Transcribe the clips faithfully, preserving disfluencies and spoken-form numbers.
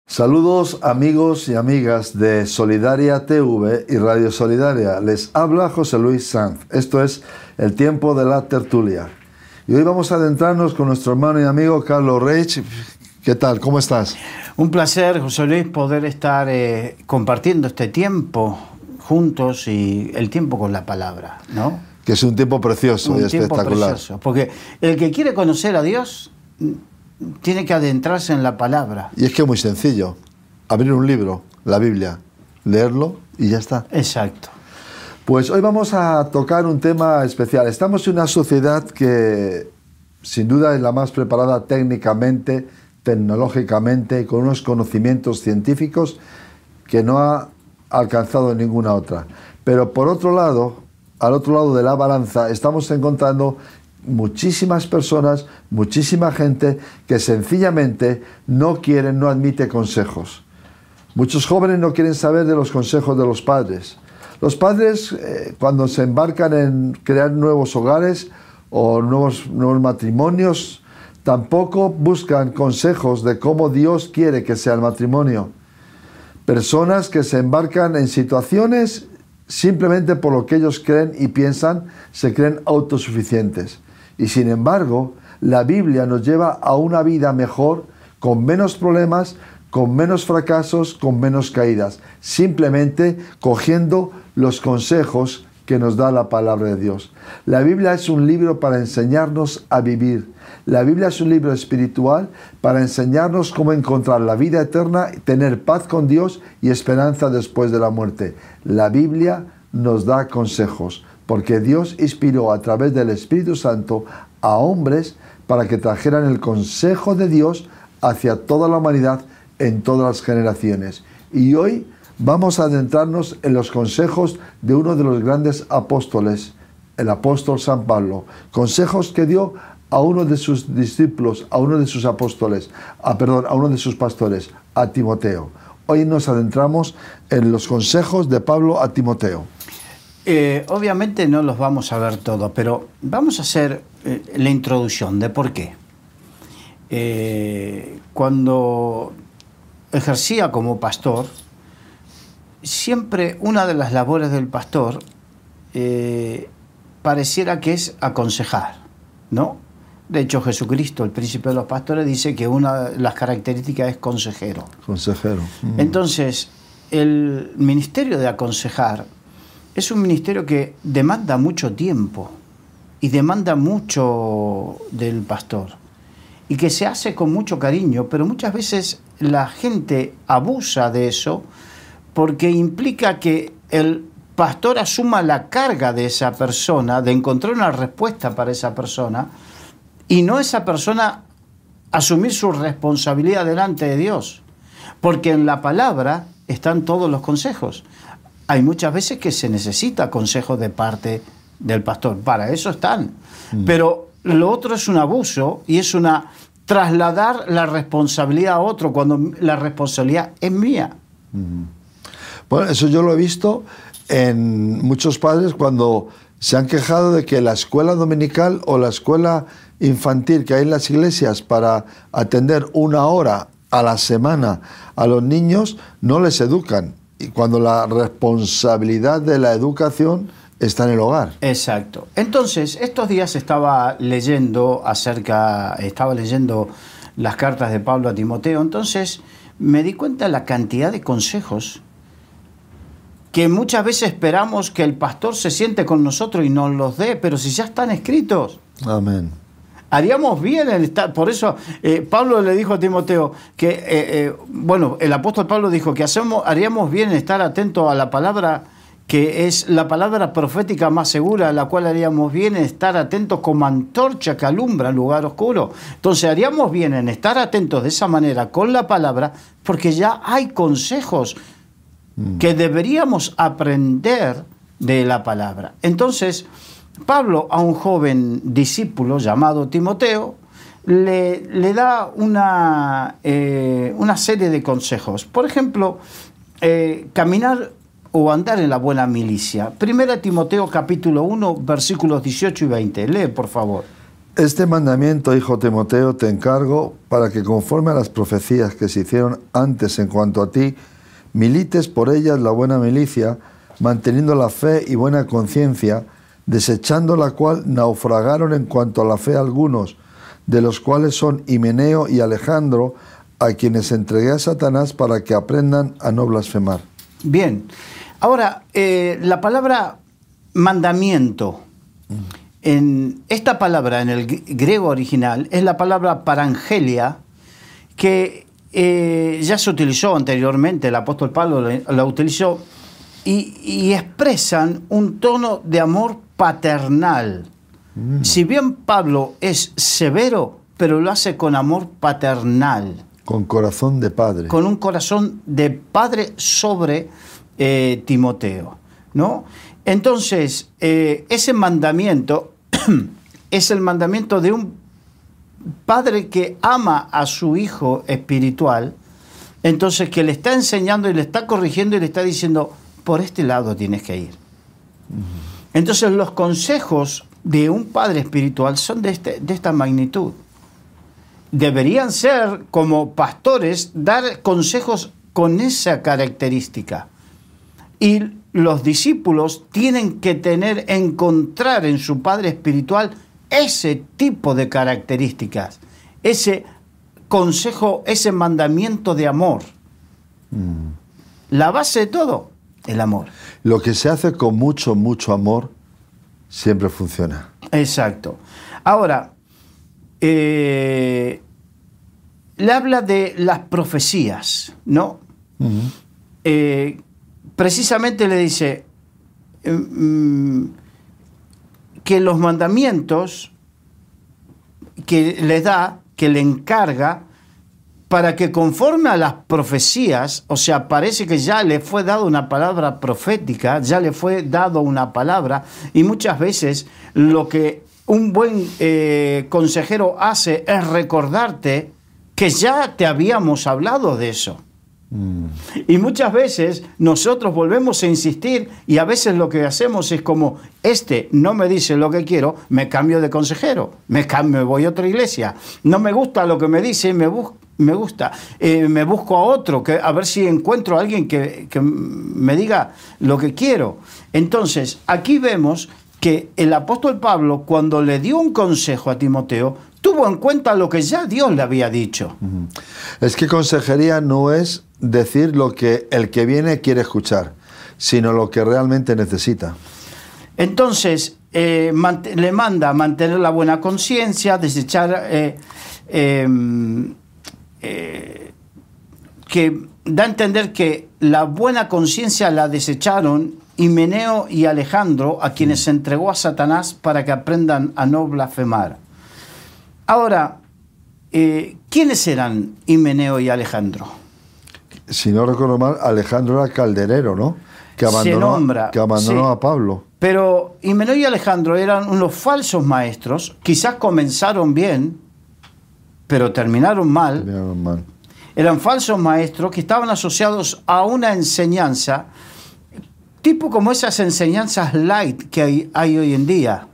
Saludos amigos y amigas de Solidaria T V y Radio Solidaria. Les habla José Luis Sanz. Esto es el tiempo de la tertulia. Y hoy vamos a adentrarnos con nuestro hermano y amigo Carlos Reich. ¿Qué tal? ¿Cómo estás? Un placer, José Luis, poder estar eh, compartiendo este tiempo juntos y el tiempo con la palabra, ¿no? Que es un tiempo precioso un y tiempo espectacular. Precioso, porque el que quiere conocer a Dios tiene que adentrarse en la palabra. Y es que es muy sencillo. Abrir un libro, la Biblia, leerlo y ya está. Exacto. Pues hoy vamos a tocar un tema especial. Estamos en una sociedad que sin duda es la más preparada técnicamente, tecnológicamente, con unos conocimientos científicos que no ha alcanzado ninguna otra. Pero por otro lado, al otro lado de la balanza, estamos encontrando muchísimas personas, muchísima gente que sencillamente no quieren, no admite consejos. Muchos jóvenes no quieren saber de los consejos de los padres. Los padres, eh, cuando se embarcan en crear nuevos hogares o nuevos, nuevos matrimonios, tampoco buscan consejos de cómo Dios quiere que sea el matrimonio. Personas que se embarcan en situaciones simplemente por lo que ellos creen y piensan, se creen autosuficientes. Y sin embargo, la Biblia nos lleva a una vida mejor, con menos problemas, con menos fracasos, con menos caídas, simplemente cogiendo los consejos que nos da la palabra de Dios. La Biblia es un libro para enseñarnos a vivir. La Biblia es un libro espiritual para enseñarnos cómo encontrar la vida eterna, tener paz con Dios y esperanza después de la muerte. La Biblia nos da consejos, porque Dios inspiró a través del Espíritu Santo a hombres para que trajeran el consejo de Dios hacia toda la humanidad en todas las generaciones. Y hoy vamos a adentrarnos en los consejos de uno de los grandes apóstoles, el apóstol San Pablo. Consejos que dio a uno de sus discípulos, a uno de sus apóstoles, a, perdón, a uno de sus pastores, a Timoteo. Hoy nos adentramos en los consejos de Pablo a Timoteo. Eh, obviamente no los vamos a ver todos, pero vamos a hacer eh, la introducción de por qué. Eh, cuando ejercía como pastor, siempre una de las labores del pastor eh, pareciera que es aconsejar, ¿no? De hecho, Jesucristo, el príncipe de los pastores, dice que una de las características es consejero. Consejero. Mm. Entonces, el ministerio de aconsejar es un ministerio que demanda mucho tiempo y demanda mucho del pastor y que se hace con mucho cariño, pero muchas veces la gente abusa de eso porque implica que el pastor asuma la carga de esa persona, de encontrar una respuesta para esa persona y no esa persona asumir su responsabilidad delante de Dios, porque en la palabra están todos los consejos. Hay muchas veces que se necesita consejo de parte del pastor, para eso están. Mm. Pero lo otro es un abuso y es una trasladar la responsabilidad a otro cuando la responsabilidad es mía. Mm. Bueno, eso yo lo he visto en muchos padres cuando se han quejado de que la escuela dominical o la escuela infantil que hay en las iglesias para atender una hora a la semana a los niños no les educan. Y cuando la responsabilidad de la educación está en el hogar. Exacto. Entonces, estos días estaba leyendo acerca, estaba leyendo las cartas de Pablo a Timoteo, entonces me di cuenta de la cantidad de consejos que muchas veces esperamos que el pastor se siente con nosotros y nos los dé, pero si ya están escritos. Amén. Haríamos bien en estar, por eso eh, Pablo le dijo a Timoteo que, eh, eh, bueno, el apóstol Pablo dijo que hacemos, haríamos bien en estar atentos a la palabra que es la palabra profética más segura, a la cual haríamos bien en estar atentos como antorcha que alumbra el lugar oscuro. Entonces haríamos bien en estar atentos de esa manera con la palabra, porque ya hay consejos mm. que deberíamos aprender de la palabra. Entonces, Pablo a un joven discípulo llamado Timoteo le, le da una, eh, una serie de consejos. Por ejemplo, eh, caminar o andar en la buena milicia. Primera Timoteo capítulo uno, versículos dieciocho y veinte. Lee, por favor. Este mandamiento, hijo Timoteo, te encargo para que conforme a las profecías que se hicieron antes en cuanto a ti, milites por ellas la buena milicia, manteniendo la fe y buena conciencia, desechando la cual naufragaron en cuanto a la fe algunos, de los cuales son Himeneo y Alejandro, a quienes entregué a Satanás para que aprendan a no blasfemar. Bien, ahora, eh, la palabra mandamiento, en esta palabra en el griego original es la palabra parangelia, que eh, ya se utilizó anteriormente, el apóstol Pablo la, la utilizó, y, y expresan un tono de amor paternal. Mm. Si bien Pablo es severo, pero lo hace con amor paternal. Con corazón de padre. Con un corazón de padre sobre eh, Timoteo, ¿no? Entonces, eh, ese mandamiento es el mandamiento de un padre que ama a su hijo espiritual, entonces que le está enseñando y le está corrigiendo y le está diciendo, por este lado tienes que ir. Uh-huh. Entonces los consejos de un padre espiritual son de, este, de esta magnitud. Deberían ser, como pastores, dar consejos con esa característica. Y los discípulos tienen que tener, encontrar en su padre espiritual ese tipo de características, ese consejo, ese mandamiento de amor. Mm. La base de todo, el amor. Lo que se hace con mucho, mucho amor, siempre funciona. Exacto. Ahora, eh, le habla de las profecías, ¿no? Uh-huh. Eh, precisamente le dice um, que los mandamientos que le da, que le encarga, para que conforme a las profecías, o sea, parece que ya le fue dado una palabra profética, ya le fue dado una palabra, y muchas veces lo que un buen eh, consejero hace es recordarte que ya te habíamos hablado de eso. Mm. Y muchas veces nosotros volvemos a insistir y a veces lo que hacemos es como, este no me dice lo que quiero, me cambio de consejero, me, cambio, me voy a otra iglesia, no me gusta lo que me dice, me, bus me gusta, eh, me busco a otro, que, a ver si encuentro a alguien que, que me diga lo que quiero. Entonces, aquí vemos que el apóstol Pablo, cuando le dio un consejo a Timoteo, tuvo en cuenta lo que ya Dios le había dicho. Uh-huh. Es que consejería no es decir lo que el que viene quiere escuchar, sino lo que realmente necesita. Entonces, eh, le manda a mantener la buena conciencia, desechar, eh, eh, eh, que da a entender que la buena conciencia la desecharon Himeneo y Alejandro, a quienes se entregó a Satanás para que aprendan a no blasfemar. Ahora, eh, ¿quiénes eran Himeneo y Alejandro? Si no recuerdo mal, Alejandro era calderero, ¿no? Que abandonó, se nombra, que abandonó sí. a Pablo. Pero Himeneo y Alejandro eran unos falsos maestros, quizás comenzaron bien, pero terminaron mal. Terminaron mal. Eran falsos maestros que estaban asociados a una enseñanza, tipo como esas enseñanzas light que hay, hay hoy en día.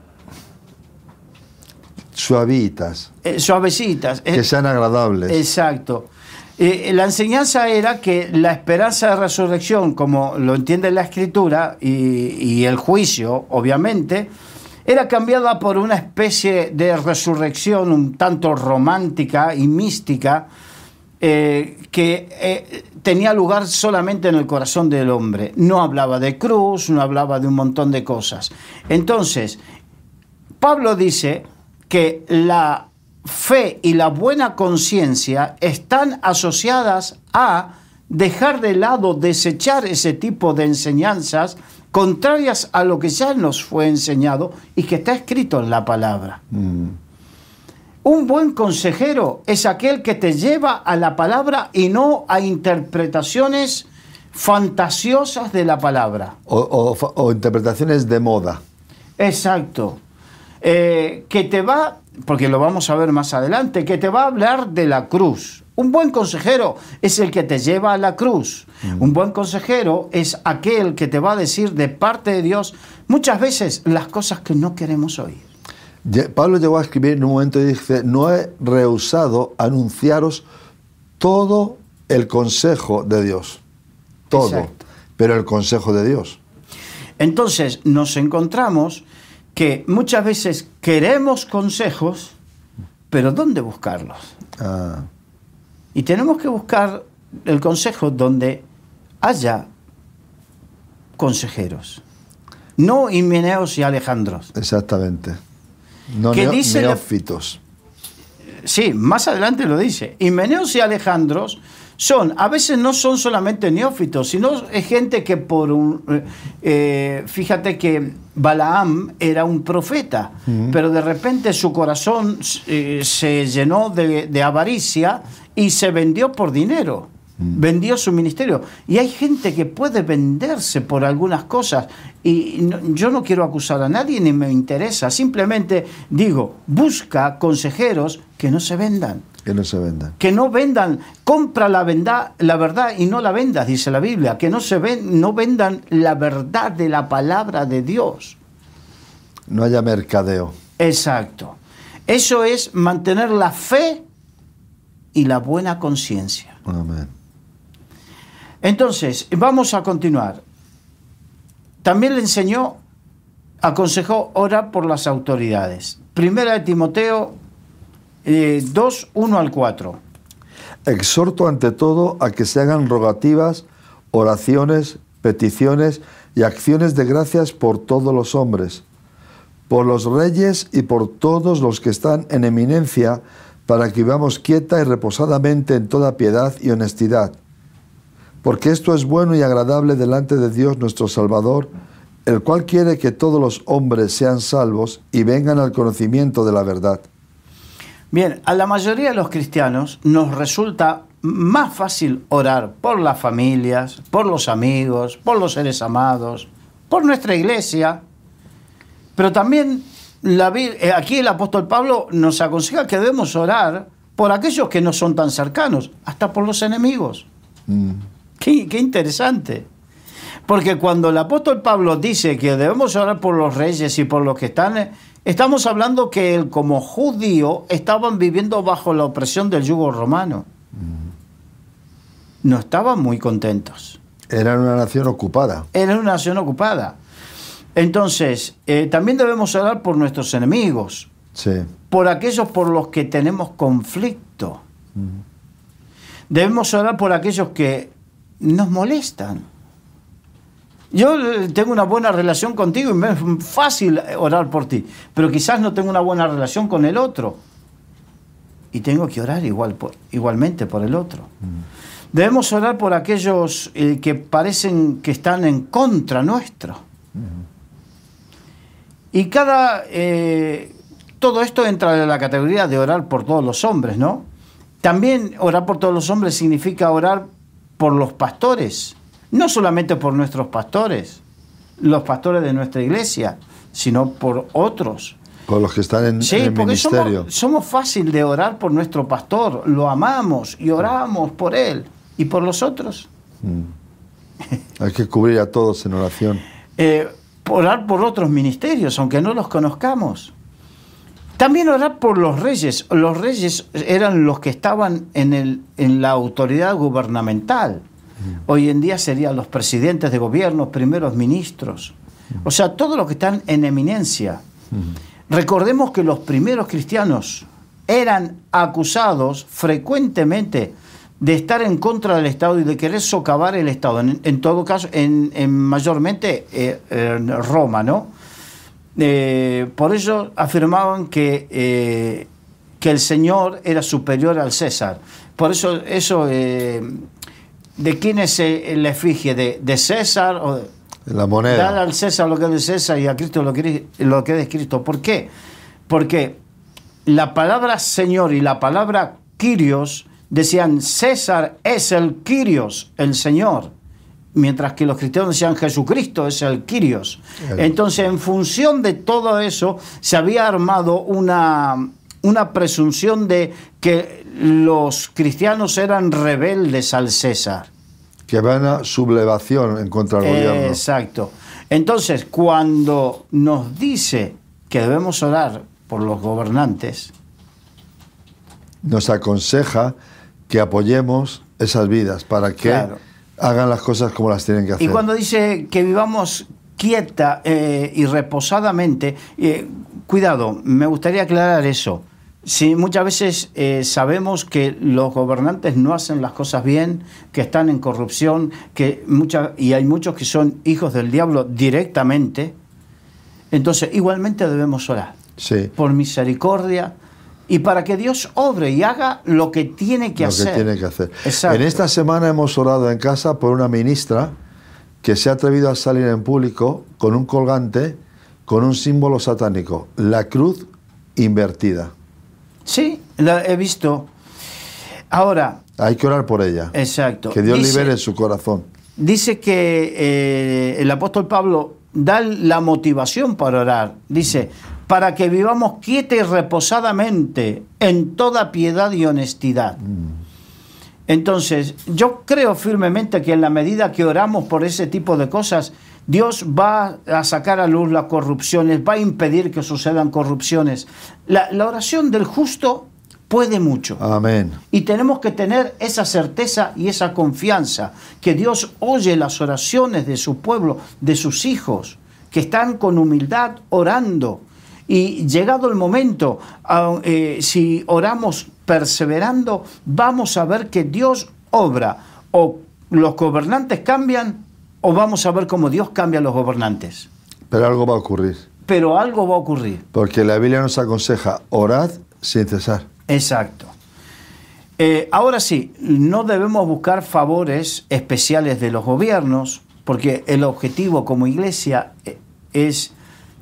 Suavitas. Eh, suavecitas. Que eh, sean agradables. Exacto. Eh, la enseñanza era que la esperanza de resurrección, como lo entiende la Escritura, y, y el juicio, obviamente, era cambiada por una especie de resurrección un tanto romántica y mística, eh, que eh, tenía lugar solamente en el corazón del hombre. No hablaba de cruz, no hablaba de un montón de cosas. Entonces, Pablo dice que la fe y la buena conciencia están asociadas a dejar de lado, desechar ese tipo de enseñanzas contrarias a lo que ya nos fue enseñado y que está escrito en la palabra. Mm. Un buen consejero es aquel que te lleva a la palabra y no a interpretaciones fantasiosas de la palabra. O, o, o interpretaciones de moda. Exacto. Eh, que te va, porque lo vamos a ver más adelante, que te va a hablar de la cruz. Un buen consejero es el que te lleva a la cruz. Mm. Un buen consejero es aquel que te va a decir de parte de Dios muchas veces las cosas que no queremos oír. Pablo llegó a escribir en un momento y dice, no he rehusado anunciaros todo el consejo de Dios. Todo. Exacto. Pero el consejo de Dios. Entonces nos encontramos que muchas veces queremos consejos, pero ¿dónde buscarlos? Ah. Y tenemos que buscar el consejo donde haya consejeros, no Himeneos y Alejandros. Exactamente. No neo, neófitos. Sí, más adelante lo dice. Himeneos y Alejandros son, a veces no son solamente neófitos, sino es gente que por un... Eh, fíjate que Balaam era un profeta, uh-huh. pero de repente su corazón eh, se llenó de, de avaricia y se vendió por dinero. Vendió su ministerio. Y hay gente que puede venderse por algunas cosas. Y no, yo no quiero acusar a nadie ni me interesa. Simplemente digo, busca consejeros que no se vendan. Que no se vendan. Que no vendan. Compra la, venda, la verdad y no la vendas, dice la Biblia. Que no, se ven, no vendan la verdad de la palabra de Dios. No haya mercadeo. Exacto. Eso es mantener la fe y la buena conciencia. Amén. Entonces, vamos a continuar. También le enseñó, aconsejó orar por las autoridades. Primera de Timoteo eh, dos, uno al cuatro. Exhorto ante todo a que se hagan rogativas, oraciones, peticiones y acciones de gracias por todos los hombres, por los reyes y por todos los que están en eminencia, para que vivamos quieta y reposadamente en toda piedad y honestidad. Porque esto es bueno y agradable delante de Dios nuestro Salvador, el cual quiere que todos los hombres sean salvos y vengan al conocimiento de la verdad. Bien, a la mayoría de los cristianos nos resulta más fácil orar por las familias, por los amigos, por los seres amados, por nuestra iglesia, pero también la, aquí el apóstol Pablo nos aconseja que debemos orar por aquellos que no son tan cercanos, hasta por los enemigos. Mm. Qué, qué interesante. Porque cuando el apóstol Pablo dice que debemos orar por los reyes y por los que están, estamos hablando que él como judío estaban viviendo bajo la opresión del yugo romano. No estaban muy contentos. Eran una nación ocupada. Eran una nación ocupada. Entonces, eh, también debemos orar por nuestros enemigos. Sí. Por aquellos por los que tenemos conflicto. Uh-huh. Debemos orar por aquellos que nos molestan. Yo tengo una buena relación contigo y me es fácil orar por ti, pero quizás no tengo una buena relación con el otro y tengo que orar igual por, igualmente por el otro. Mm. Debemos orar por aquellos eh, que parecen que están en contra nuestro. Mm. Y cada eh, todo esto entra en la categoría de orar por todos los hombres, ¿no? También orar por todos los hombres significa orar por los pastores, no solamente por nuestros pastores, los pastores de nuestra iglesia, sino por otros. Por los que están en, sí, en el porque ministerio. Somos, somos fácil de orar por nuestro pastor, lo amamos y oramos por él. ¿Y por los otros? Mm. Hay que cubrir a todos en oración. Eh, orar por otros ministerios, aunque no los conozcamos. También orar por los reyes. Los reyes eran los que estaban en, el, en la autoridad gubernamental. Mm. Hoy en día serían los presidentes de gobierno, primeros ministros. Mm. O sea, todos los que están en eminencia. Mm. Recordemos que los primeros cristianos eran acusados frecuentemente de estar en contra del Estado y de querer socavar el Estado. En, en todo caso, en, en mayormente eh, en Roma, ¿no? Eh, por eso afirmaban que, eh, que el Señor era superior al César. Por eso, eso eh, ¿de quién es la efigie? ¿De, de César? O de, la moneda. Dar al César lo que es de César y a Cristo lo que, lo que es de Cristo. ¿Por qué? Porque la palabra Señor y la palabra Kyrios decían César es el Kyrios, el Señor. Mientras que los cristianos decían Jesucristo es el Kyrios. Entonces, en función de todo eso, se había armado una, una presunción de que los cristianos eran rebeldes al César. Que van a sublevación en contra del gobierno. Exacto. Entonces, cuando nos dice que debemos orar por los gobernantes. Nos aconseja que apoyemos esas vidas para que Claro. hagan las cosas como las tienen que hacer. Y cuando dice que vivamos quieta eh, y reposadamente, eh, cuidado, me gustaría aclarar eso. Sí, muchas veces eh, sabemos que los gobernantes no hacen las cosas bien, que están en corrupción, que mucha, y hay muchos que son hijos del diablo directamente. Entonces, igualmente debemos orar Sí. por misericordia y para que Dios obre y haga lo que tiene que lo hacer. que tiene que hacer. Exacto. En esta semana hemos orado en casa por una ministra que se ha atrevido a salir en público con un colgante con un símbolo satánico, la cruz invertida. Sí, la he visto. Ahora, Hay que orar por ella. exacto. Que Dios Dice- libere su corazón. Dice que eh, el apóstol Pablo da la motivación para orar. Dice, para que vivamos quieta y reposadamente en toda piedad y honestidad. Entonces, yo creo firmemente que en la medida que oramos por ese tipo de cosas, Dios va a sacar a luz las corrupciones, va a impedir que sucedan corrupciones. La, la oración del justo puede mucho. Amén. Y tenemos que tener esa certeza y esa confianza, que Dios oye las oraciones de su pueblo, de sus hijos, que están con humildad orando. Y llegado el momento, ah, eh, si oramos perseverando, vamos a ver que Dios obra. O los gobernantes cambian, o vamos a ver cómo Dios cambia a los gobernantes. Pero algo va a ocurrir. Pero algo va a ocurrir. Porque la Biblia nos aconseja, orad sin cesar. Exacto. Eh, ahora sí, no debemos buscar favores especiales de los gobiernos, porque el objetivo como iglesia eh, es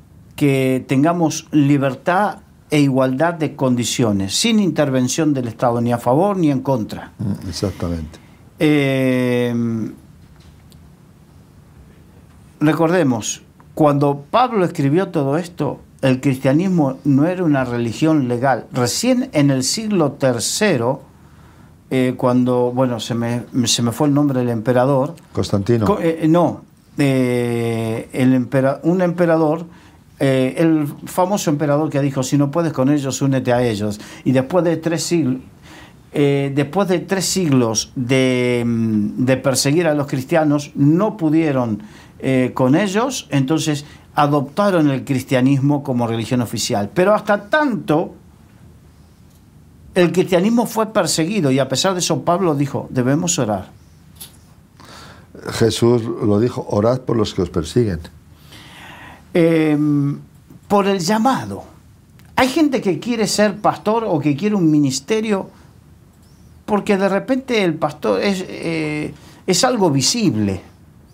que tengamos libertad e igualdad de condiciones, sin intervención del Estado, ni a favor ni en contra. Mm, Exactamente. Eh, recordemos, cuando Pablo escribió todo esto, el cristianismo no era una religión legal. Recién en el siglo tercero, eh, cuando, bueno, se me, se me fue el nombre del emperador. Constantino. Co- eh, no, eh, el empera- un emperador, eh, el famoso emperador que dijo, si no puedes con ellos, únete a ellos. Y después de tres siglos, eh, después de tres siglos de, mm, de perseguir a los cristianos, no pudieron eh, con ellos, entonces adoptaron el cristianismo como religión oficial. Pero hasta tanto, el cristianismo fue perseguido y a pesar de eso Pablo dijo, debemos orar. Jesús lo dijo, orad por los que os persiguen. Eh, por el llamado. Hay gente que quiere ser pastor o que quiere un ministerio porque de repente el pastor es, eh, es algo visible.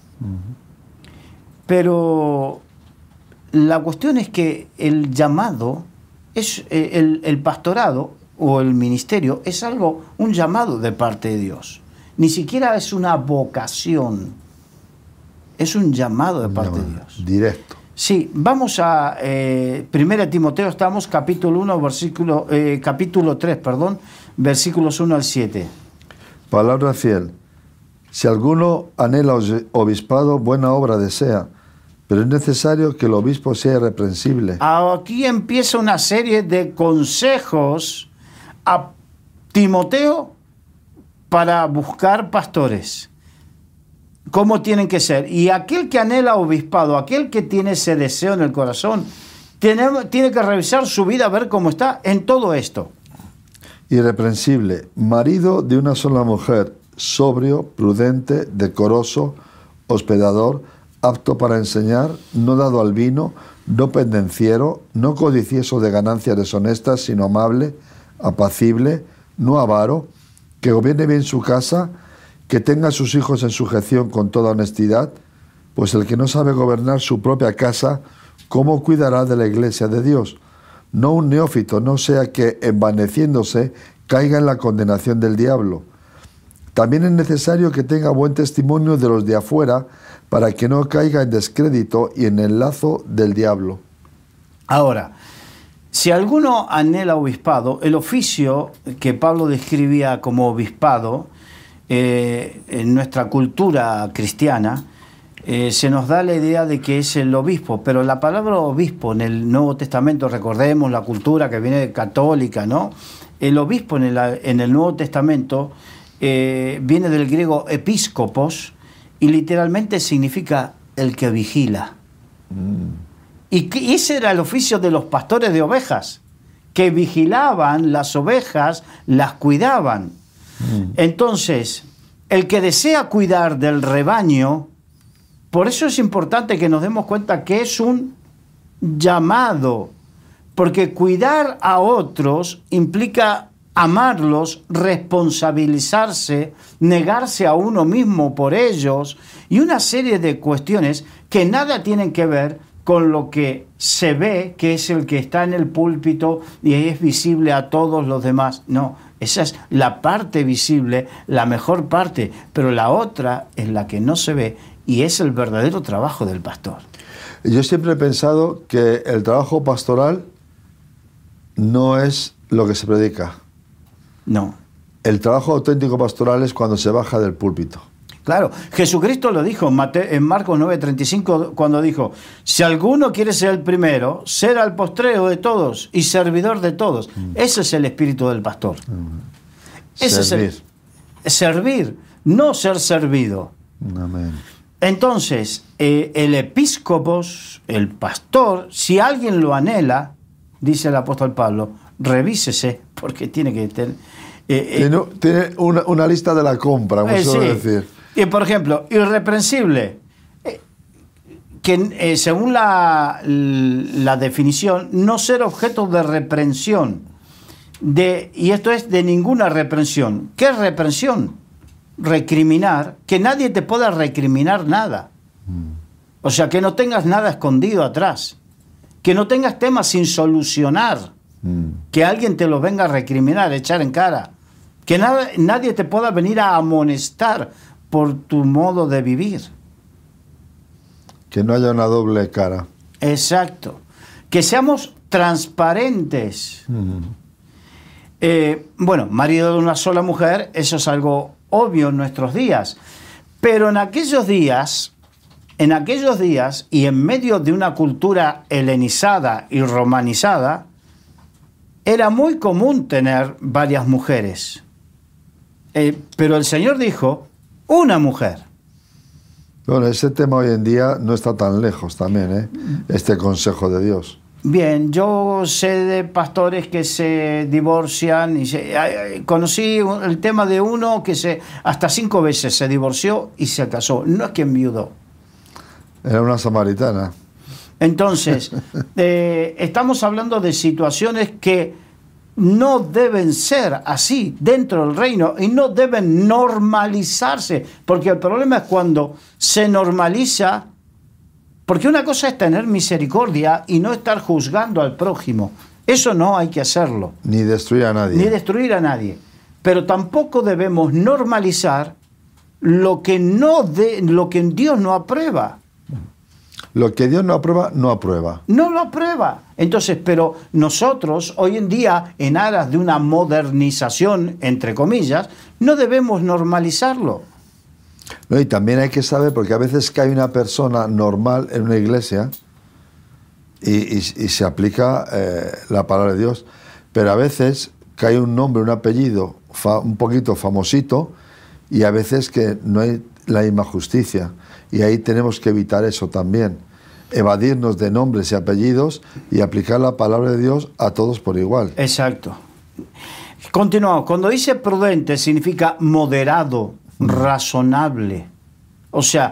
Pero la cuestión es que el llamado, es eh, el, el pastorado o el ministerio es algo, un llamado de parte de Dios. Ni siquiera es una vocación, es un llamado de parte No, de Dios. Directo. Sí, vamos a eh, primera Timoteo, estamos capítulo uno, versículo, eh, capítulo tres, perdón, versículos uno al siete. Palabra fiel. Si alguno anhela os- obispado, buena obra desea, pero es necesario que el obispo sea irreprensible. Aquí empieza una serie de consejos a Timoteo para buscar pastores. ¿Cómo tienen que ser? Y aquel que anhela obispado, aquel que tiene ese deseo en el corazón, tiene, tiene que revisar su vida, a ver cómo está en todo esto. Irreprensible, marido de una sola mujer, sobrio, prudente, decoroso, hospedador, apto para enseñar, no dado al vino, no pendenciero, no codicioso de ganancias deshonestas, sino amable, apacible, no avaro, que gobierne bien su casa, que tenga a sus hijos en sujeción con toda honestidad, pues el que no sabe gobernar su propia casa, ¿cómo cuidará de la iglesia de Dios? No un neófito, no sea que, envaneciéndose, caiga en la condenación del diablo. También es necesario que tenga buen testimonio de los de afuera, para que no caiga en descrédito y en el lazo del diablo. Ahora, si alguno anhela obispado, el oficio que Pablo describía como obispado, eh, en nuestra cultura cristiana, eh, se nos da la idea de que es el obispo, pero la palabra obispo en el Nuevo Testamento, recordemos la cultura que viene católica, ¿no? El obispo en el, en el Nuevo Testamento eh, viene del griego episcopos y literalmente significa el que vigila. Mm. Y, que, y ese era el oficio de los pastores de ovejas, que vigilaban las ovejas, las cuidaban. Mm. Entonces, el que desea cuidar del rebaño, por eso es importante que nos demos cuenta que es un llamado, porque cuidar a otros implica amarlos, responsabilizarse, negarse a uno mismo por ellos y una serie de cuestiones que nada tienen que ver con lo que se ve, que es el que está en el púlpito y es visible a todos los demás. No, esa es la parte visible, la mejor parte, pero la otra es la que no se ve y es el verdadero trabajo del pastor. Yo siempre he pensado que el trabajo pastoral no es lo que se predica. No. El trabajo auténtico pastoral es cuando se baja del púlpito. Claro, Jesucristo lo dijo en, Mate, en Marcos nueve treinta y cinco cuando dijo, si alguno quiere ser el primero, será el postrero de todos y servidor de todos. Mm. Ese es el espíritu del pastor. Mm. Ese servir. Es el, servir, no ser servido. Amén. Entonces, eh, el episcopos, el pastor, si alguien lo anhela, dice el apóstol Pablo, revísese, porque tiene que tener... Eh, tiene tiene una, una lista de la compra, como eh, suele sí. decir. Y por ejemplo, irreprensible, eh, que eh, según la, la definición, no ser objeto de reprensión, de, y esto es de ninguna reprensión. ¿Qué es reprensión? Recriminar, que nadie te pueda recriminar nada. Mm. O sea, que no tengas nada escondido atrás, que no tengas temas sin solucionar, mm. que alguien te los venga a recriminar, echar en cara, que nada, nadie te pueda venir a amonestar por tu modo de vivir. Que no haya una doble cara. Exacto. Que seamos transparentes. Mm. Eh, bueno, marido de una sola mujer, eso es algo obvio en nuestros días, pero en aquellos días, en aquellos días y en medio de una cultura helenizada y romanizada, era muy común tener varias mujeres. Eh, pero el Señor dijo, una mujer. Bueno, ese tema hoy en día no está tan lejos también, ¿eh? Este consejo de Dios. Bien, yo sé de pastores que se divorcian y se, conocí el tema de uno que se hasta cinco veces se divorció y se casó. No es que enviudó. Era una samaritana. Entonces, eh, estamos hablando de situaciones que no deben ser así dentro del reino y no deben normalizarse, porque el problema es cuando se normaliza. Porque una cosa es tener misericordia y no estar juzgando al prójimo. Eso no hay que hacerlo. Ni destruir a nadie. Ni destruir a nadie. Pero tampoco debemos normalizar lo que, no de, lo que Dios no aprueba. Lo que Dios no aprueba, no aprueba. No lo aprueba. Entonces, pero nosotros, hoy en día, en aras de una modernización, entre comillas, no debemos normalizarlo. No, y también hay que saber, porque a veces cae una persona normal en una iglesia y, y, y se aplica eh, la palabra de Dios, pero a veces cae un nombre, un apellido fa, un poquito famosito y a veces que no hay la misma justicia. Y ahí tenemos que evitar eso también, evadirnos de nombres y apellidos y aplicar la palabra de Dios a todos por igual. Exacto. Continuamos. Cuando dice prudente significa moderado, razonable. O sea,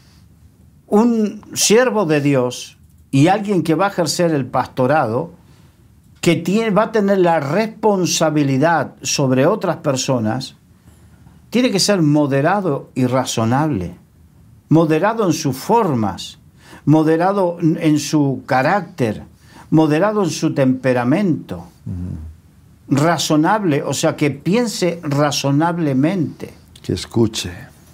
un siervo de Dios y alguien que va a ejercer el pastorado, que tiene, va a tener la responsabilidad sobre otras personas, tiene que ser moderado y razonable. Moderado en sus formas, moderado en su carácter, moderado en su temperamento. Uh-huh. Razonable, o sea, que piense razonablemente. Que escuche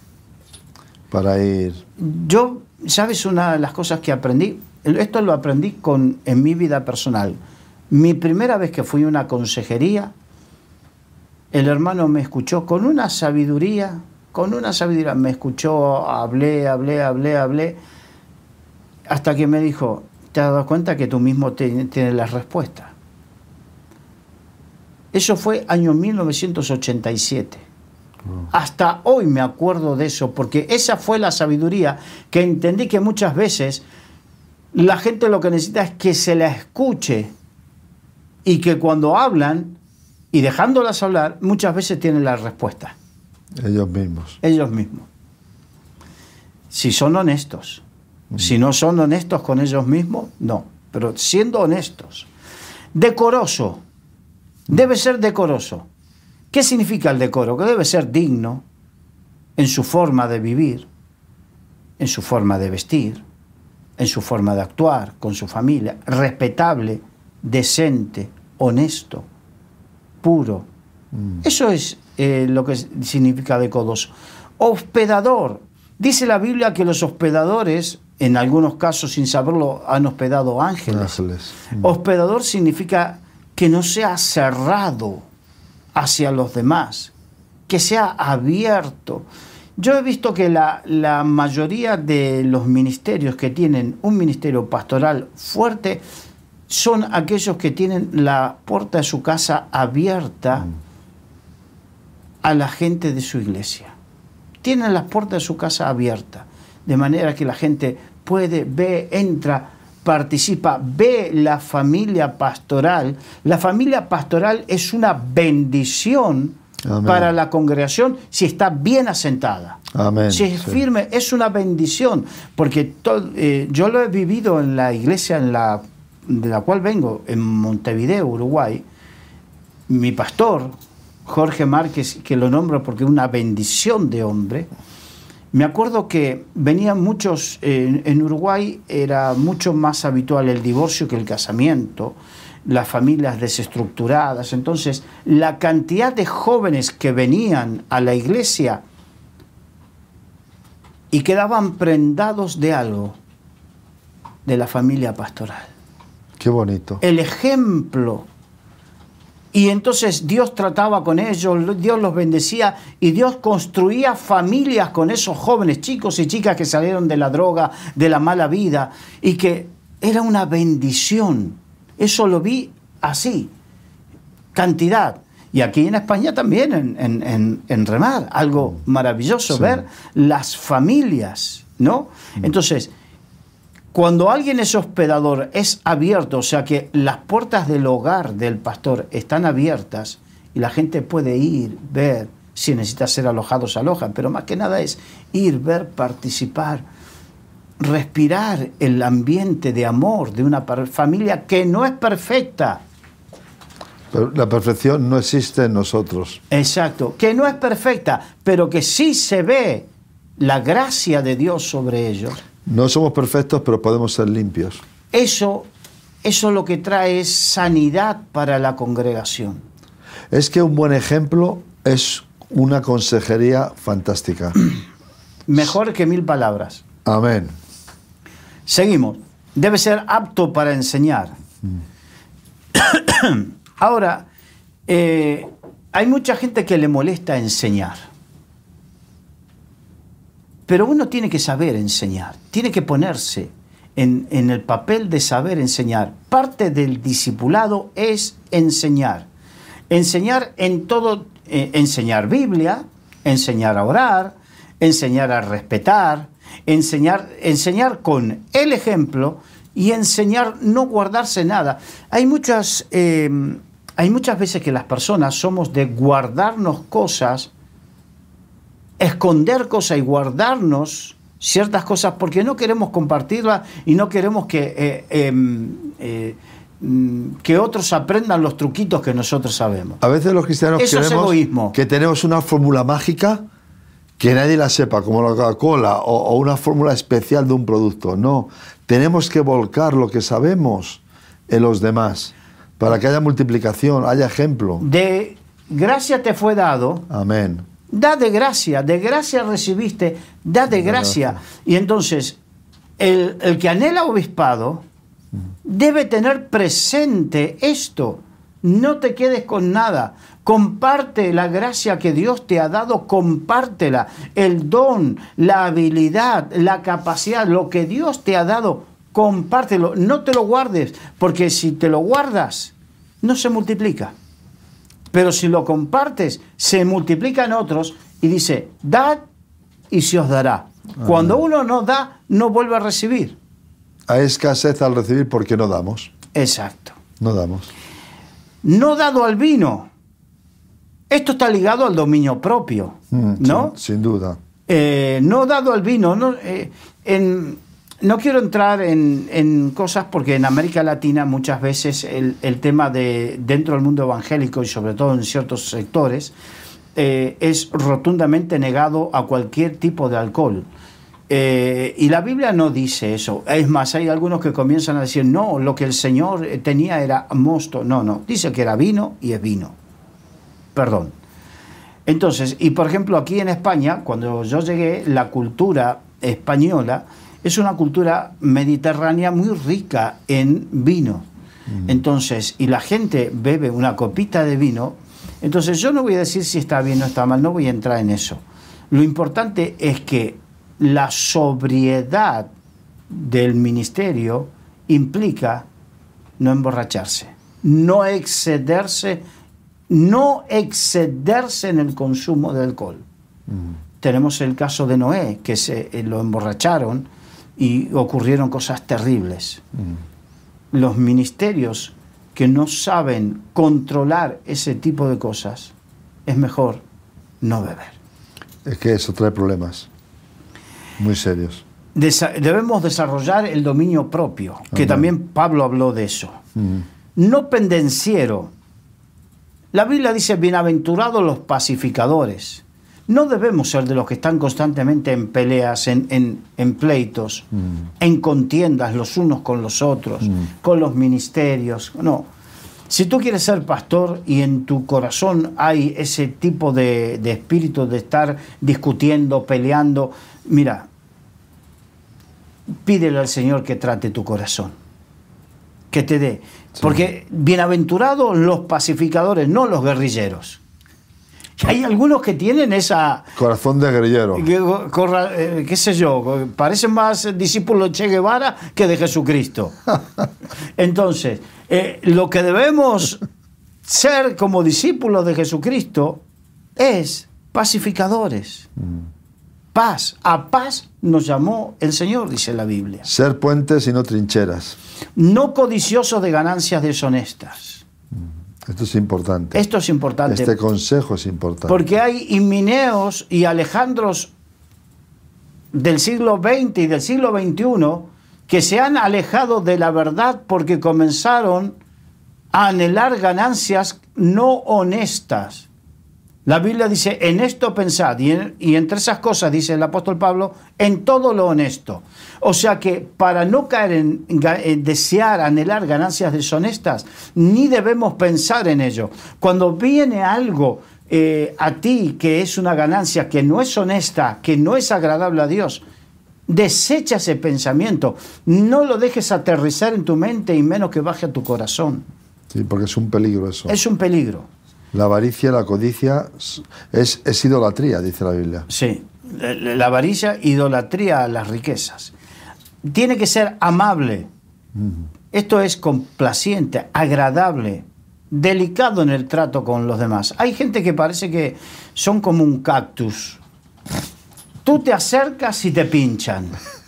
para ir. Yo, ¿sabes una de las cosas que aprendí? Esto lo aprendí con, en mi vida personal. Mi primera vez que fui a una consejería, el hermano me escuchó con una sabiduría con una sabiduría. Me escuchó, hablé, hablé, hablé, hablé, hasta que me dijo, ¿te has dado cuenta que tú mismo te, tienes las respuestas? Eso fue año mil novecientos ochenta y siete. Oh. Hasta hoy me acuerdo de eso, porque esa fue la sabiduría que entendí que muchas veces la gente lo que necesita es que se la escuche y que cuando hablan y dejándolas hablar, muchas veces tienen la respuesta. Ellos mismos. Ellos mismos. Si son honestos. Mm. Si no son honestos con ellos mismos, no. Pero siendo honestos. Decoroso. Debe ser decoroso. ¿Qué significa el decoro? Que debe ser digno en su forma de vivir, en su forma de vestir, en su forma de actuar con su familia, respetable, decente, honesto, puro. Mm. Eso es eh, lo que significa decoroso. Hospedador. Dice la Biblia que los hospedadores, en algunos casos sin saberlo, han hospedado ángeles. ángeles. Mm. Hospedador significa que no sea cerrado hacia los demás, que sea abierto. Yo he visto que la, la mayoría de los ministerios que tienen un ministerio pastoral fuerte son aquellos que tienen la puerta de su casa abierta mm. a la gente de su iglesia. Tienen las puertas de su casa abiertas, de manera que la gente puede, ve, entra, participa, ve la familia pastoral. La familia pastoral es una bendición. Amén. Para la congregación si está bien asentada. Amén. Si es firme, sí. Es una bendición. Porque todo, eh, yo lo he vivido en la iglesia en la, de la cual vengo, en Montevideo, Uruguay. Mi pastor, Jorge Márquez, que lo nombro porque es una bendición de hombre. Me acuerdo que venían muchos, eh, en Uruguay era mucho más habitual el divorcio que el casamiento, las familias desestructuradas. Entonces, la cantidad de jóvenes que venían a la iglesia y quedaban prendados de algo, de la familia pastoral. Qué bonito. El ejemplo. Y entonces Dios trataba con ellos, Dios los bendecía y Dios construía familias con esos jóvenes, chicos y chicas que salieron de la droga, de la mala vida, y que era una bendición. Eso lo vi así, cantidad. Y aquí en España también, en, en, en, en Remar, algo maravilloso, sí. Ver las familias, ¿no? Entonces, cuando alguien es hospedador, es abierto, o sea que las puertas del hogar del pastor están abiertas y la gente puede ir, ver, si necesita ser alojados, alojan, pero más que nada es ir, ver, participar, respirar el ambiente de amor de una familia que no es perfecta. Pero la perfección no existe en nosotros. Exacto, que no es perfecta, pero que sí se ve la gracia de Dios sobre ellos. No somos perfectos, pero podemos ser limpios. Eso, eso lo que trae es sanidad para la congregación. Es que un buen ejemplo es una consejería fantástica. Mejor que mil palabras. Amén. Seguimos. Debe ser apto para enseñar. Mm. Ahora, eh, hay mucha gente que le molesta enseñar. Pero uno tiene que saber enseñar. Tiene que ponerse en, en el papel de saber enseñar. Parte del discipulado es enseñar. Enseñar en todo, eh, enseñar Biblia, enseñar a orar, enseñar a respetar, enseñar, enseñar con el ejemplo y enseñar no guardarse nada. Hay muchas, eh, hay muchas veces que las personas somos de guardarnos cosas, esconder cosas y guardarnos ciertas cosas porque no queremos compartirlas y no queremos que, eh, eh, eh, que otros aprendan los truquitos que nosotros sabemos. A veces los cristianos Eso creemos es egoísmo. Que tenemos una fórmula mágica que nadie la sepa, como la Coca-Cola, o, o una fórmula especial de un producto. No, tenemos que volcar lo que sabemos en los demás para que haya multiplicación, haya ejemplo. De gracia te fue dado. Amén. Da de gracia, de gracia recibiste, da de gracia. Y entonces, el, el que anhela obispado debe tener presente esto. No te quedes con nada. Comparte la gracia que Dios te ha dado, compártela. El don, la habilidad, la capacidad, lo que Dios te ha dado, compártelo. No te lo guardes, porque si te lo guardas, no se multiplica. Pero si lo compartes, se multiplica en otros y dice, dad y se os dará. Amén. Cuando uno no da, no vuelve a recibir. Hay escasez al recibir porque no damos. Exacto. No damos. No dado al vino. Esto está ligado al dominio propio, mm, ¿no? Sin, sin duda. Eh, no dado al vino. No, eh, en, no quiero entrar en, en cosas porque en América Latina muchas veces el, el tema de dentro del mundo evangélico y sobre todo en ciertos sectores eh, es rotundamente negado a cualquier tipo de alcohol. Eh, y la Biblia no dice eso. Es más, hay algunos que comienzan a decir, no, lo que el Señor tenía era mosto. No, no, dice que era vino y es vino. Perdón. Entonces, y por ejemplo aquí en España, cuando yo llegué, la cultura española es una cultura mediterránea muy rica en vino. Mm. Entonces, y la gente bebe una copita de vino. Entonces yo no voy a decir si está bien o está mal, no voy a entrar en eso. Lo importante es que la sobriedad del ministerio implica no emborracharse, no excederse, no excederse en el consumo de alcohol. Mm. Tenemos el caso de Noé, que se eh, lo emborracharon y ocurrieron cosas terribles. Mm. Los ministerios que no saben controlar ese tipo de cosas, es mejor no beber. Es que eso trae problemas muy serios. Desa- debemos desarrollar el dominio propio, que Amén. También Pablo habló de eso. Mm. No pendenciero. La Biblia dice, bienaventurados los pacificadores. No debemos ser de los que están constantemente en peleas, en, en, en pleitos, mm. en contiendas los unos con los otros, mm. con los ministerios. No. Si tú quieres ser pastor y en tu corazón hay ese tipo de, de espíritu de estar discutiendo, peleando, mira, pídele al Señor que trate tu corazón, que te dé. Sí. Porque bienaventurados los pacificadores, no los guerrilleros. Hay algunos que tienen esa... Corazón de guerrillero. Que, corra, eh, qué sé yo, parecen más discípulos de Che Guevara que de Jesucristo. Entonces, eh, lo que debemos ser como discípulos de Jesucristo es pacificadores. Mm. Paz. A paz nos llamó el Señor, dice la Biblia. Ser puentes y no trincheras. No codiciosos de ganancias deshonestas. Esto es importante. Esto es importante. Este consejo es importante. Porque hay Himeneos y Alejandros del siglo veinte y del siglo veintiuno que se han alejado de la verdad porque comenzaron a anhelar ganancias no honestas. La Biblia dice, en esto pensad, y, en, y entre esas cosas, dice el apóstol Pablo, en todo lo honesto. O sea que para no caer en, en desear, anhelar ganancias deshonestas, ni debemos pensar en ello. Cuando viene algo eh, a ti que es una ganancia que no es honesta, que no es agradable a Dios, desecha ese pensamiento. No lo dejes aterrizar en tu mente y menos que baje a tu corazón. Sí, porque es un peligro eso. Es un peligro. La avaricia, la codicia, es, es idolatría, dice la Biblia. Sí, la avaricia, idolatría a las riquezas. Tiene que ser amable. Uh-huh. Esto es complaciente, agradable, delicado en el trato con los demás. Hay gente que parece que son como un cactus. Tú te acercas y te pinchan.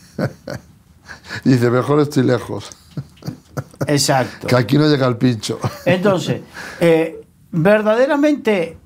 Dice, mejor estoy lejos. Exacto. Que aquí no llega el pincho. Entonces, eh, verdaderamente,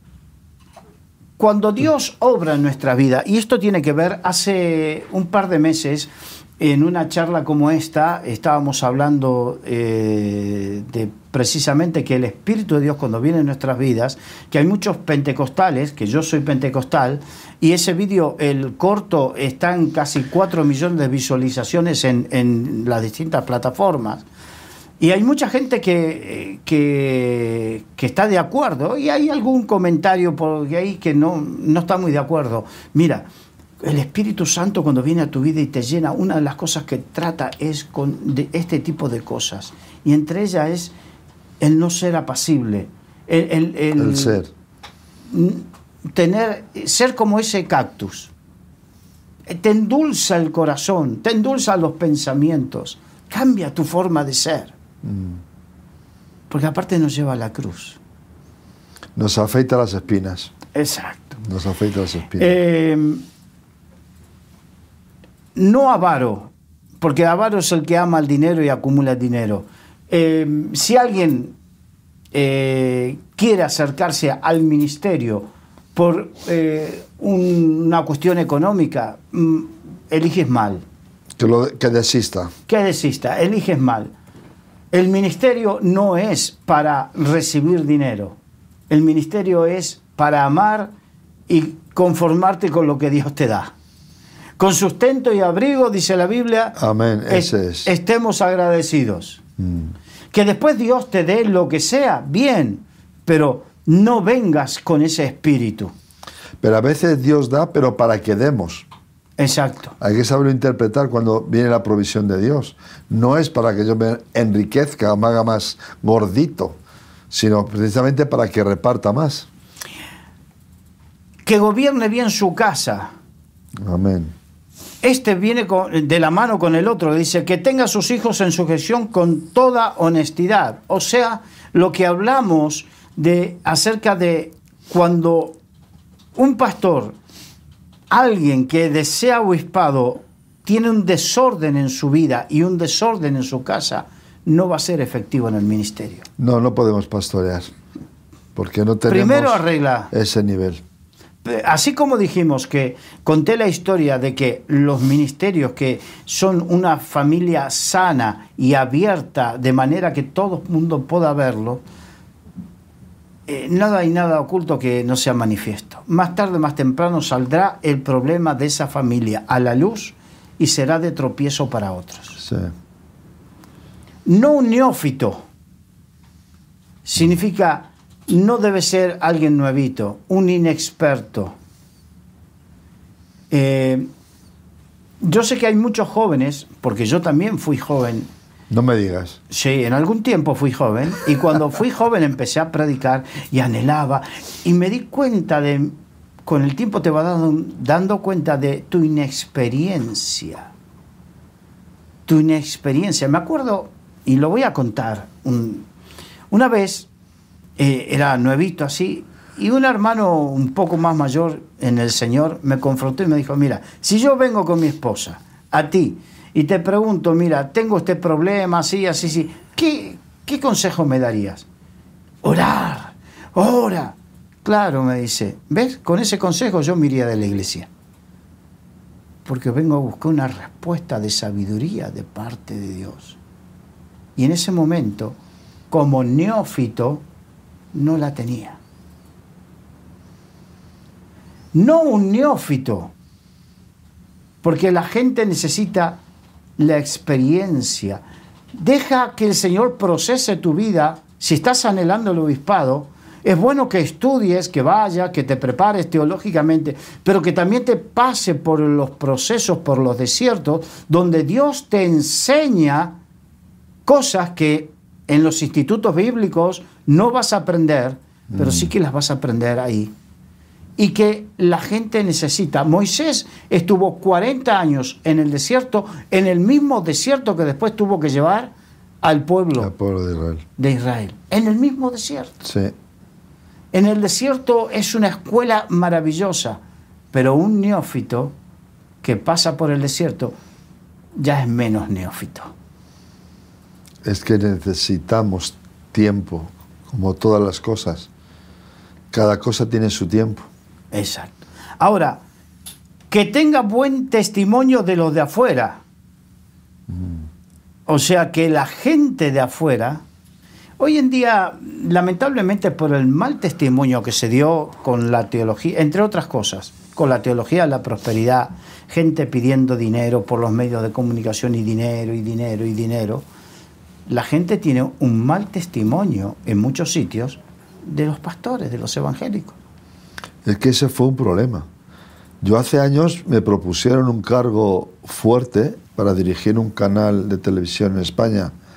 cuando Dios obra en nuestra vida, y esto tiene que ver, hace un par de meses, en una charla como esta, estábamos hablando eh, de precisamente que el Espíritu de Dios cuando viene en nuestras vidas, que hay muchos pentecostales, que yo soy pentecostal, y ese vídeo, el corto, está en casi cuatro millones de visualizaciones en, en las distintas plataformas. Y hay mucha gente que, que, que está de acuerdo, y hay algún comentario por ahí que no, no está muy de acuerdo. Mira, el Espíritu Santo cuando viene a tu vida y te llena, una de las cosas que trata es con de este tipo de cosas. Y entre ellas es el no ser apacible, el, el, el, el ser. Tener, ser como ese cactus. Te endulza el corazón, te endulza los pensamientos, cambia tu forma de ser. Mm. Porque aparte nos lleva a la cruz. Nos afeita las espinas. Exacto. Nos afeita las espinas. Eh, no avaro, porque avaro es el que ama el dinero y acumula el dinero. Eh, si alguien eh, quiere acercarse al ministerio por eh, un, una cuestión económica, mm, eliges mal. Que, lo, que desista. Que desista, eliges mal. El ministerio no es para recibir dinero. El ministerio es para amar y conformarte con lo que Dios te da. Con sustento y abrigo, dice la Biblia, amén, ese es. Estemos agradecidos. Mm. Que después Dios te dé lo que sea, bien, pero no vengas con ese espíritu. Pero a veces Dios da, pero para que demos. Exacto. Hay que saberlo interpretar cuando viene la provisión de Dios. No es para que yo me enriquezca o me haga más gordito, sino precisamente para que reparta más. Que gobierne bien su casa. Amén. Este viene con, de la mano con el otro. Dice que tenga a sus hijos en sujeción con toda honestidad. O sea, lo que hablamos de acerca de cuando un pastor, alguien que desea obispado, tiene un desorden en su vida y un desorden en su casa, no va a ser efectivo en el ministerio. No, no podemos pastorear, porque no tenemos Primero arregla ese nivel. Así como dijimos que conté la historia de que los ministerios que son una familia sana y abierta de manera que todo el mundo pueda verlo, eh, nada hay nada oculto que no sea manifiesto. Más tarde, más temprano saldrá el problema de esa familia a la luz y será de tropiezo para otros. Sí. No un neófito significa... No debe ser alguien nuevito, un inexperto. Eh, yo sé que hay muchos jóvenes, porque yo también fui joven. No me digas. Sí, en algún tiempo fui joven, y cuando fui joven empecé a predicar y anhelaba, y me di cuenta de, con el tiempo te vas dando, dando cuenta de tu inexperiencia. Tu inexperiencia. Me acuerdo, y lo voy a contar, un, una vez... Eh, era nuevito así, y un hermano un poco más mayor en el Señor me confrontó y me dijo, mira, si yo vengo con mi esposa a ti y te pregunto, mira, tengo este problema, así, así, así, ¿qué, qué consejo me darías? Orar, ora. Claro, me dice, ¿ves? Con ese consejo yo me iría de la iglesia. Porque vengo a buscar una respuesta de sabiduría de parte de Dios. Y en ese momento, como neófito, no la tenía. No un neófito, porque la gente necesita la experiencia. Deja que el Señor procese tu vida. Si estás anhelando el obispado, es bueno que estudies, que vayas, que te prepares teológicamente, pero que también te pase por los procesos, por los desiertos, donde Dios te enseña cosas que en los institutos bíblicos no vas a aprender, pero mm. sí que las vas a aprender ahí. Y que la gente necesita. Moisés estuvo cuarenta años en el desierto, en el mismo desierto que después tuvo que llevar al pueblo, al pueblo de Israel. de Israel. En el mismo desierto. Sí. En el desierto es una escuela maravillosa, pero un neófito que pasa por el desierto ya es menos neófito. Es que necesitamos tiempo, como todas las cosas. Cada cosa tiene su tiempo. Exacto. Ahora, que tenga buen testimonio de los de afuera. Mm. O sea, que la gente de afuera, hoy en día, lamentablemente por el mal testimonio que se dio con la teología, entre otras cosas, con la teología de la prosperidad, gente pidiendo dinero por los medios de comunicación y dinero y dinero y dinero, la gente tiene un mal testimonio en muchos sitios de los pastores, de los evangélicos. Es que ese fue un problema. Yo hace años me propusieron un cargo fuerte para dirigir un canal de televisión en España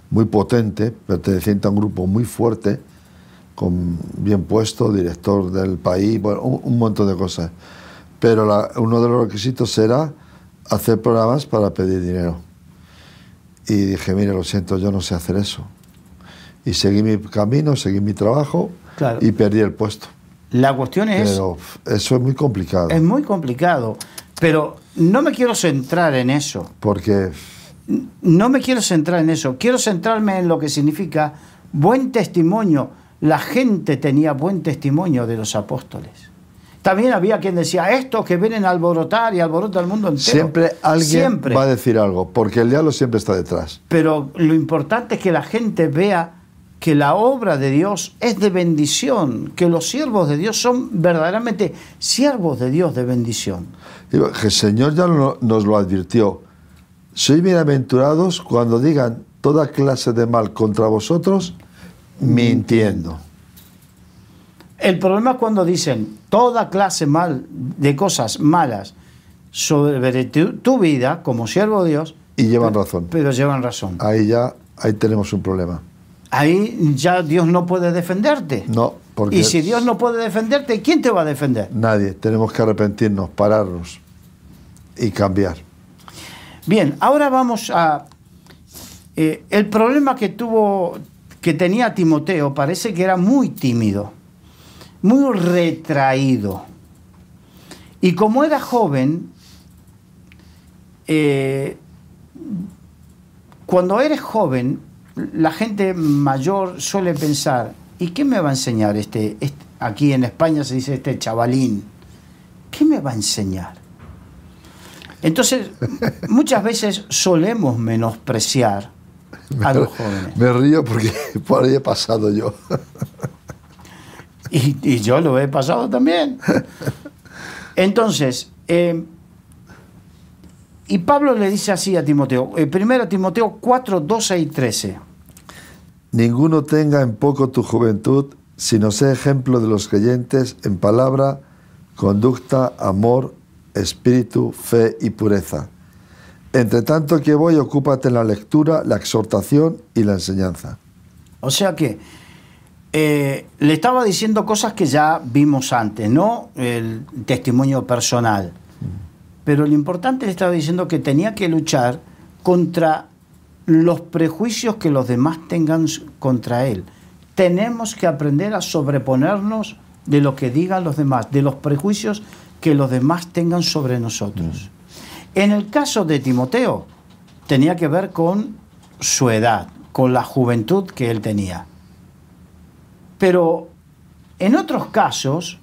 muy potente, perteneciente a un grupo muy fuerte, con bien puesto, director del país, bueno, un, un montón de cosas. Pero la, uno de los requisitos era hacer programas para pedir dinero. Y dije, mire, lo siento, yo no sé hacer eso. Y seguí mi camino, seguí mi trabajo, claro, y perdí el puesto. La cuestión es... Pero eso es muy complicado. Es muy complicado, pero no me quiero centrar en eso. Porque... No me quiero centrar en eso. Quiero centrarme en lo que significa buen testimonio. La gente tenía buen testimonio de los apóstoles. También había quien decía, estos que vienen a alborotar y alborotan al mundo entero. Siempre alguien siempre va a decir algo, porque el diablo siempre está detrás. Pero lo importante es que la gente vea que la obra de Dios es de bendición, que los siervos de Dios son verdaderamente siervos de Dios de bendición. El Señor ya nos lo advirtió. Sois bienaventurados cuando digan toda clase de mal contra vosotros, mintiendo. El problema es cuando dicen toda clase mal de cosas malas sobre tu, tu vida como siervo de Dios. Y llevan pero, razón. Pero llevan razón. Ahí ya, ahí tenemos un problema. Ahí ya Dios no puede defenderte. No, porque... Y si Dios no puede defenderte, ¿quién te va a defender? Nadie. Tenemos que arrepentirnos, pararnos y cambiar. Bien, ahora vamos a... Eh, el problema que tuvo, que tenía Timoteo, parece que era muy tímido, muy retraído. Y como era joven, eh, cuando eres joven, la gente mayor suele pensar, ¿y qué me va a enseñar este, este? Aquí en España se dice este chavalín. ¿Qué me va a enseñar? Entonces, muchas veces solemos menospreciar me, a los jóvenes. Me río porque por ahí he pasado yo. Y, y yo lo he pasado también. Entonces, eh, y Pablo le dice así a Timoteo, eh, primero Timoteo cuatro, doce y trece. Ninguno tenga en poco tu juventud, sino sea ejemplo de los creyentes en palabra, conducta, amor, espíritu, fe y pureza. Entre tanto que voy, ocúpate en la lectura, la exhortación y la enseñanza. O sea que eh, le estaba diciendo cosas que ya vimos antes, ¿no? El testimonio personal. Mm. Pero lo importante le estaba diciendo que tenía que luchar contra los prejuicios que los demás tengan contra él. Tenemos que aprender a sobreponernos de lo que digan los demás, de los prejuicios que los demás tengan sobre nosotros. Mm. En el caso de Timoteo, tenía que ver con su edad, con la juventud que él tenía. Pero en otros casos,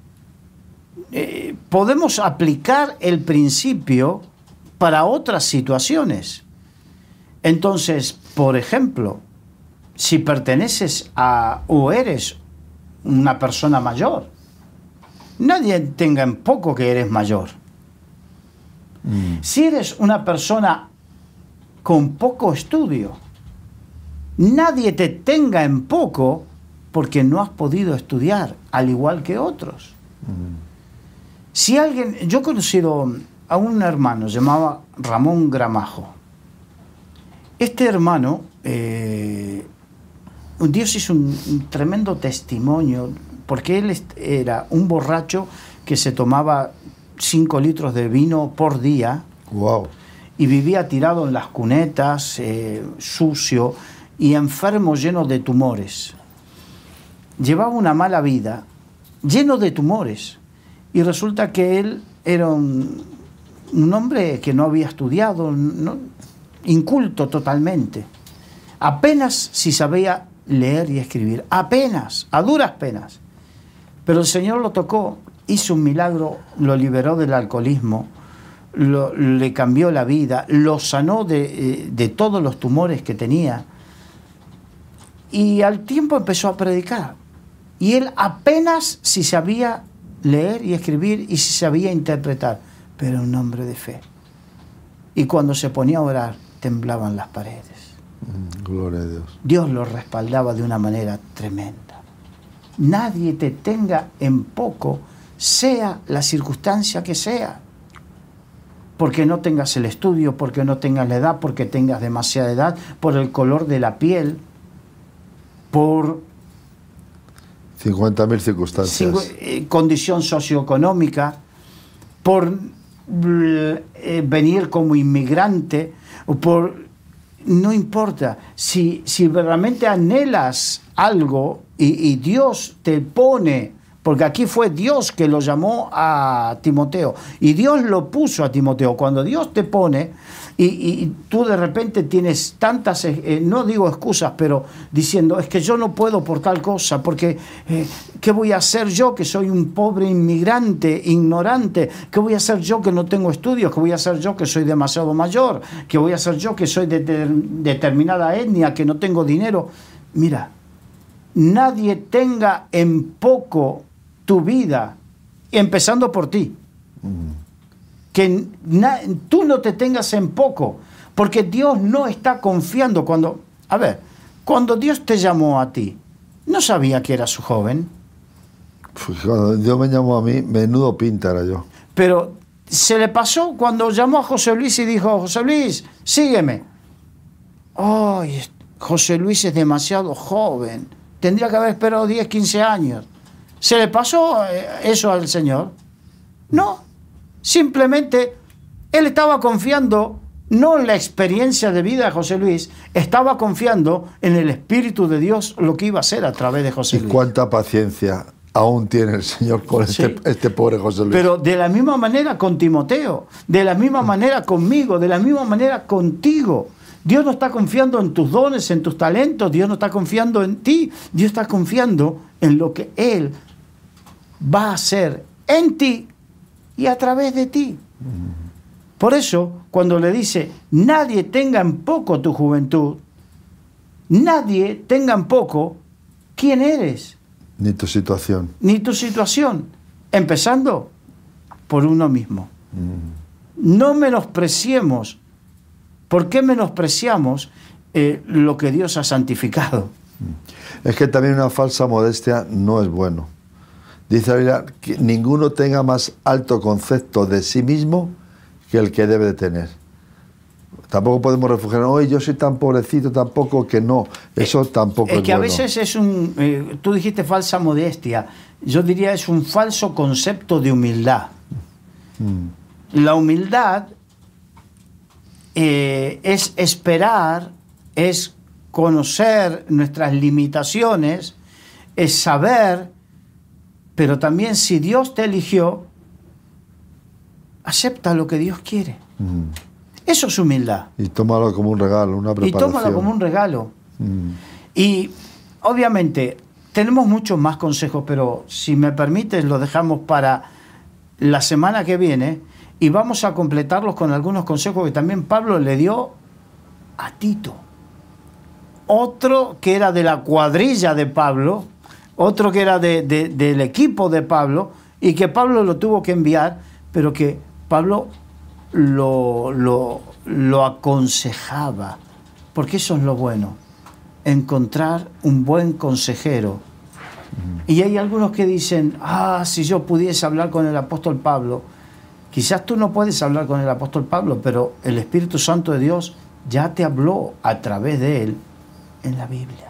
eh, podemos aplicar el principio para otras situaciones. Entonces, por ejemplo, si perteneces a o eres una persona mayor, nadie tenga en poco que eres mayor. Mm. Si eres una persona con poco estudio, nadie te tenga en poco porque no has podido estudiar, al igual que otros. Mm. Si alguien, yo he conocido a un hermano llamado Ramón Gramajo. Este hermano, eh, un Dios hizo un, un tremendo testimonio, porque él era un borracho que se tomaba cinco litros de vino por día. Wow. Y vivía tirado en las cunetas, eh, sucio y enfermo, lleno de tumores. Llevaba una mala vida, lleno de tumores. Y resulta que él era un, un hombre que no había estudiado, no, inculto totalmente. Apenas si sabía leer y escribir, apenas, a duras penas. Pero el Señor lo tocó, hizo un milagro, lo liberó del alcoholismo, lo, le cambió la vida, lo sanó de, de todos los tumores que tenía. Y al tiempo empezó a predicar. Y él apenas si sabía leer y escribir y si sabía interpretar, pero un hombre de fe. Y cuando se ponía a orar, temblaban las paredes. Mm, gloria a Dios. Dios lo respaldaba de una manera tremenda. Nadie te tenga en poco, sea la circunstancia que sea. porque no tengas el estudio, porque no tengas la edad, porque tengas demasiada edad, por el color de la piel, por cincuenta mil circunstancias. Cincu- eh, condición socioeconómica, por eh, venir como inmigrante, o por no importa. Si, si realmente anhelas algo y, y Dios te pone, porque aquí fue Dios que lo llamó a Timoteo, y Dios lo puso a Timoteo. Cuando Dios te pone, y, y tú de repente tienes tantas, eh, no digo excusas, pero diciendo, es que yo no puedo por tal cosa, porque eh, ¿qué voy a hacer yo que soy un pobre inmigrante, ignorante? ¿Qué voy a hacer yo que no tengo estudios? ¿Qué voy a hacer yo que soy demasiado mayor? ¿Qué voy a hacer yo que soy de, de determinada etnia, que no tengo dinero? Mira, nadie tenga en poco tu vida, empezando por ti. Mm. Que na, tú no te tengas en poco, porque Dios no está confiando cuando... A ver, cuando Dios te llamó a ti, ¿no sabía que eras joven? Pues cuando Dios me llamó a mí, menudo pinta era yo. Pero se le pasó cuando llamó a José Luis y dijo, José Luis, sígueme. Ay, José Luis es demasiado joven, tendría que haber esperado diez, quince años. ¿Se le pasó eso al Señor? No. Simplemente él estaba confiando no en la experiencia de vida de José Luis, estaba confiando en el Espíritu de Dios, lo que iba a hacer a través de José Luis. Y cuánta paciencia aún tiene el Señor con sí. este, este pobre José Luis. Pero de la misma manera con Timoteo, de la misma manera conmigo, de la misma manera contigo. Dios no está confiando en tus dones, en tus talentos, Dios no está confiando en ti, Dios está confiando en lo que Él va a hacer en ti y a través de ti. Por eso, cuando le dice, nadie tenga en poco tu juventud, nadie tenga en poco quién eres. Ni tu situación. Ni tu situación. Empezando por uno mismo. Mm. No menospreciemos. ¿Por qué menospreciamos eh, lo que Dios ha santificado? Es que también una falsa modestia no es bueno. Dice la Biblia que ninguno tenga más alto concepto de sí mismo que el que debe de tener. Tampoco podemos refugiarnos, oye, yo soy tan pobrecito, tampoco que no. Eso eh, tampoco es, es que bueno. A veces es un, eh, tú dijiste falsa modestia, yo diría es un falso concepto de humildad. Mm. La humildad eh, es esperar, es conocer nuestras limitaciones, es saber. Pero también si Dios te eligió, acepta lo que Dios quiere. Mm. Eso es humildad. Y tómalo como un regalo, una preparación. Y tómalo como un regalo. Mm. Y obviamente tenemos muchos más consejos, pero si me permites lo dejamos para la semana que viene y vamos a completarlos con algunos consejos que también Pablo le dio a Tito. Otro que era de la cuadrilla de Pablo, otro que era de, de, del equipo de Pablo y que Pablo lo tuvo que enviar, pero que Pablo lo, lo, lo aconsejaba, porque eso es lo bueno, encontrar un buen consejero. Uh-huh. Y hay algunos que dicen, ah, si yo pudiese hablar con el apóstol Pablo. Quizás tú no puedes hablar con el apóstol Pablo, pero el Espíritu Santo de Dios ya te habló a través de él en la Biblia.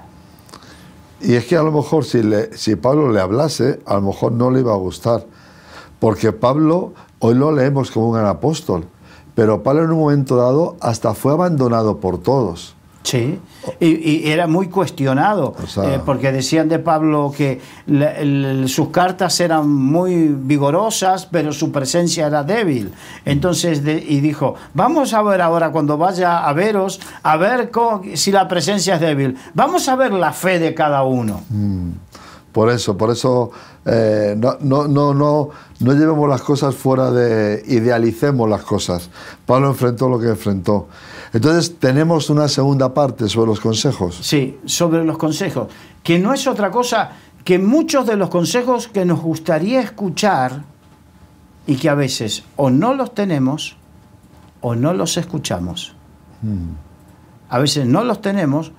Y es que a lo mejor si, le, si Pablo le hablase, a lo mejor no le iba a gustar. Porque Pablo, hoy lo leemos como un gran apóstol, pero Pablo en un momento dado hasta fue abandonado por todos. Sí, y, y era muy cuestionado, o sea, eh, porque decían de Pablo que la, el, sus cartas eran muy vigorosas, pero su presencia era débil. Entonces, de, y dijo, vamos a ver ahora cuando vaya a veros, a ver cómo, si la presencia es débil. Vamos a ver la fe de cada uno. Mm, por eso, por eso eh, no, no, no, no, no llevemos las cosas fuera de... Idealicemos las cosas. Pablo enfrentó lo que enfrentó. Entonces, tenemos una segunda parte sobre los consejos. Sí, sobre los consejos, que no es otra cosa que muchos de los consejos que nos gustaría escuchar y que a veces o no los tenemos o no los escuchamos. Hmm. A veces no los tenemos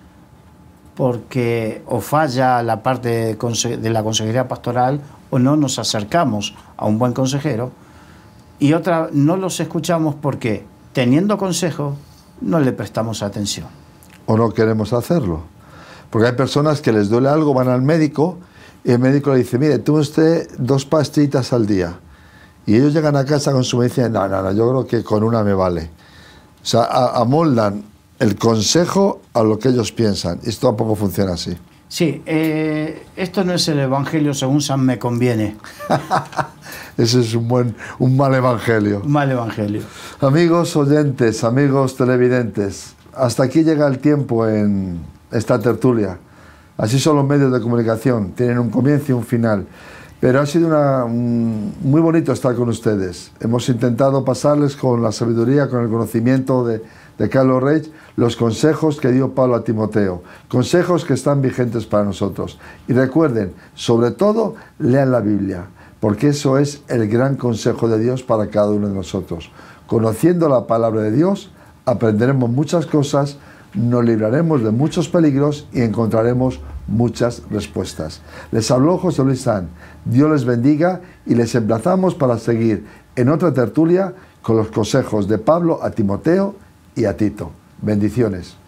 porque o falla la parte de la consejería pastoral o no nos acercamos a un buen consejero. Y otra, no los escuchamos porque, teniendo consejo, no le prestamos atención. O no queremos hacerlo. Porque hay personas que les duele algo, van al médico y el médico le dice, mire, tome usted dos pastillitas al día. Y ellos llegan a casa con su medicina y dicen, no, no, no, yo creo que con una me vale. O sea, a, amoldan el consejo a lo que ellos piensan. Y esto tampoco funciona así. Sí, eh, esto no es el Evangelio según San Me Conviene. Ese es un, buen, un mal evangelio. Un mal Evangelio. Amigos oyentes, amigos televidentes, hasta aquí llega el tiempo en esta tertulia. Así son los medios de comunicación, tienen un comienzo y un final. Pero ha sido una, un, muy bonito estar con ustedes. Hemos intentado pasarles con la sabiduría, con el conocimiento de, de Carlos Reig, los consejos que dio Pablo a Timoteo. Consejos que están vigentes para nosotros. Y recuerden, sobre todo, lean la Biblia, porque eso es el gran consejo de Dios para cada uno de nosotros. Conociendo la palabra de Dios, aprenderemos muchas cosas, nos libraremos de muchos peligros y encontraremos muchas respuestas. Les habló José Luis San. Dios les bendiga y les emplazamos para seguir en otra tertulia con los consejos de Pablo a Timoteo y a Tito. Bendiciones.